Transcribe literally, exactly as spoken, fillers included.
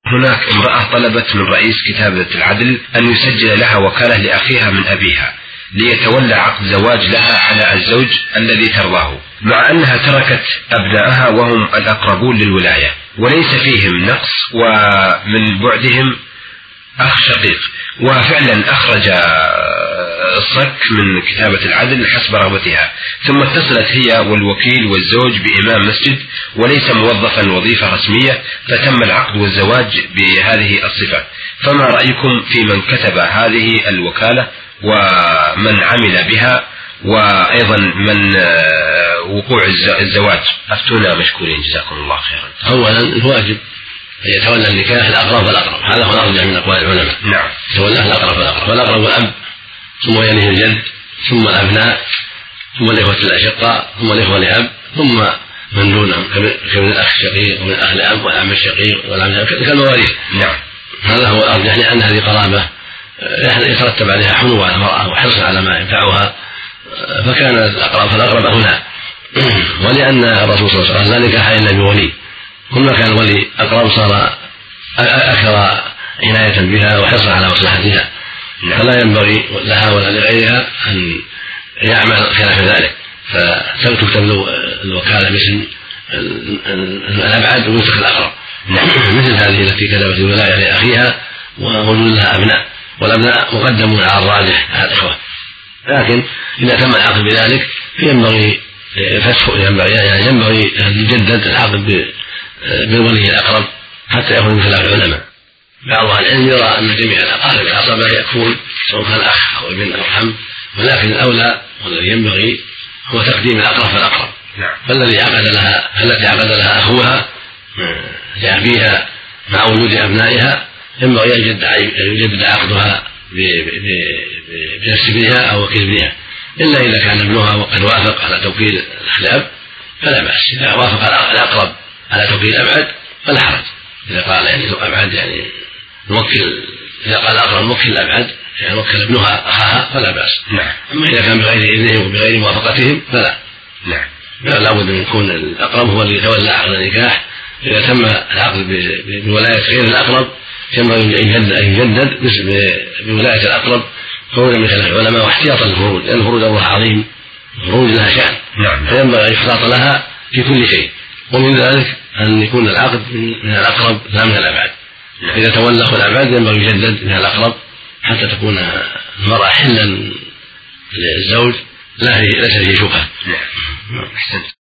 هناك امرأة طلبت من رئيس كتابة العدل أن يسجل لها وكالة لأخيها من أبيها ليتولى عقد زواج لها على الزوج الذي ترضاه، مع أنها تركت أبنائها وهم الأقربون للولاية وليس فيهم نقص ومن بعدهم أخ شقيق، وفعلا أخرج الصك من كتابة العدل حسب رغبتها، ثم اتصلت هي والوكيل والزوج بإمام مسجد وليس موظفا وظيفة رسمية، فتم العقد والزواج بهذه الصفة. فما رأيكم في من كتب هذه الوكالة ومن عمل بها، وأيضا من وقوع الزواج؟ أفتونا مشكورين جزاكم الله خيرا. أولا الواجب أن يتولى النكاح الأقرب فالأقرب، هذا هو الأرجح من أقوال العلماء. نعم. يتولاه الأقرب فالأقرب، والأقرب الأب، ثم يليه الجد، ثم الأبناء، ثم الإخوة الأشقاء، ثم الإخوة لأب، ثم من دونهم كمن الأخ الشقيق ومن الأخ لأب والعم الشقيق والعم كالمواريث. نعم. هذا هو الأرجح، لأن هذه قرابة يترتب عليها حنو على المرأة وحرص على ما ينفعها، فكان الأقرب فالأقرب هنا. ولأن الرسول صلى الله عليه وسلم لا نكاح إلا بولي، كلما كان الولي أقرب صار أكثر عناية بها وحرصا على مصلحتها، فلا ينبغي لها ولا لغيرها أن يعمل خلاف ذلك، فتكتب الوكالة باسم الأبعد وينسخ الأقرب، مثل هذه التي كتبت الولاية لأخيها ووجود لها أبناء، والأبناء مقدمون على الراجح على الإخوة، لكن إذا تم العقد بذلك فينبغي فتح، يعني ينبغي أن يجدد العقد بالولي الأقرب حتى يكون خلاف العلماء. بعض أهل العلم يرى أن جميع الأقارب العصبة يكفون سواء كان أخ أو ابن أو عم، ولكن الأولى والذي ينبغي هو تقديم الأقرب فالأقرب. فالذي عقد لها التي عقد لها أخوها لأبيها مع وجود أبنائها ينبغي أن يجدد عقدها بنفس ابنها أو وكيل ابنها، إلا إذا كان ابنها وقد وافق على توكيل الأخ لأب فلا بأس. إذا وافق الأقرب على توكيل الأبعد فلا حرج، إذا قال يعني أبعد يعني نوكل، إذا قال الأقرب نوكل الأبعد يعني وكل ابنها أخاها فلا بأس. نعم. أما إذا كان بغير إذنهم وبغير موافقتهم فلا. نعم. لا بد من يكون الأقرب هو الذي يتولى عقد النكاح. إذا تم العقد بولاية غير الأقرب ينبغي أن يجدد بولاية الأقرب قولا من خلاف العلماء واحتياطا للفروج، لأن الفروج أمرها عظيم، الفروج لها شأن. نعم. فينبغي أن يحتاط لها في كل شيء، ومن ذلك أن يكون العقد من الأقرب لا من الأبعد. إذا تولاه الأبعد ينبغي يجدد من الأقرب حتى تكون المرأة حلا للزوج لا ليس فيه شبهة. نعم.